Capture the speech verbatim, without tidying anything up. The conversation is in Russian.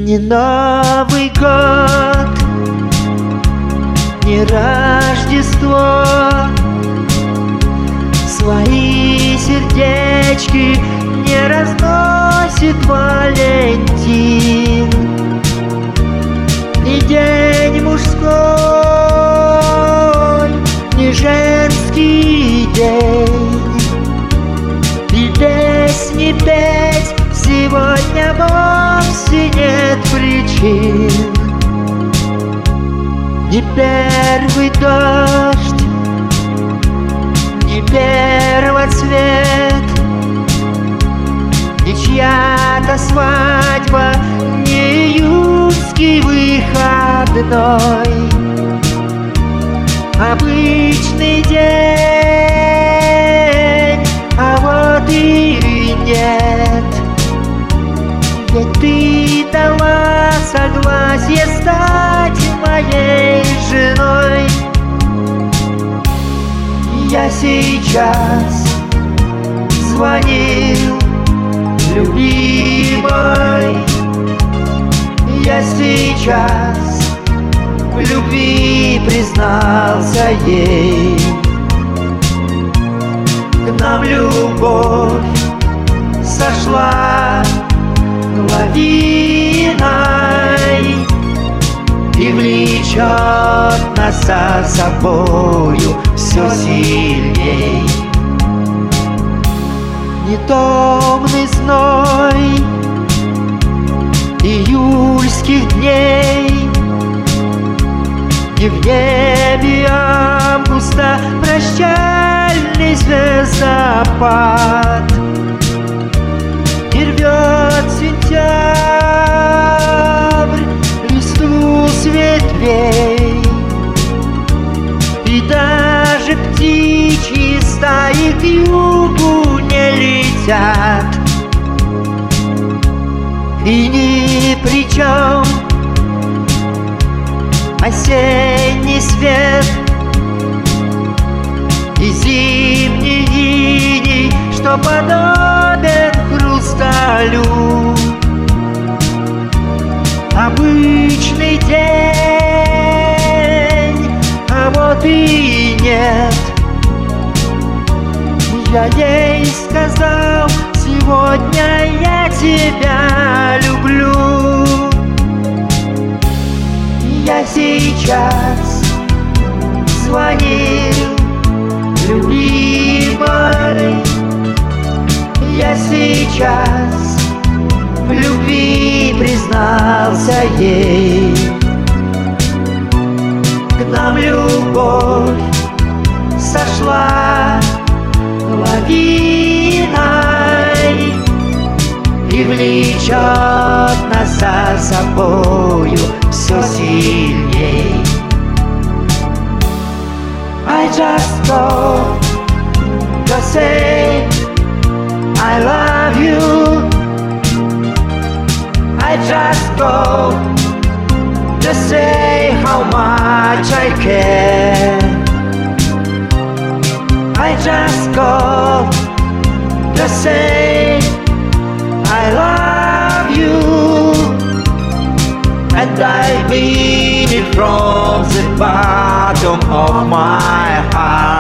Не Новый год, не Рождество, свои сердечки не разносит Валентин. Ни день мужской, ни женский день, и песни петь сегодня вовсе нет причин. Ни первый дождь, ни первоцвет, ни чья-то свадьба, ни июльский выходной. Обычный день, а вот и нет. Ведь ты дала согласие стать моей женой. Я сейчас звонил любимой, я сейчас в любви признался ей. К нам любовь сошла лавиной и влечет нас за собою все сильней. Не томный зной июльских дней, не в небе августа прощальный звездопад, и рвет сентябрь листву с ветвей, и даже птичьи стаи к югу не летят. И ни при чем осенний свет и зимний иней, что подобен хрусталю. Обычный день, а вот и нет. Я ей сказал: сегодня я тебя люблю. Я сейчас звонил любимой, я сейчас в любви признался ей. К нам любовь сошла лавиной и влечет нас за собою все сильней. I just go to say I love you. I just go to say how much I care. I just go to say I love you, and I mean it from the bottom of my heart.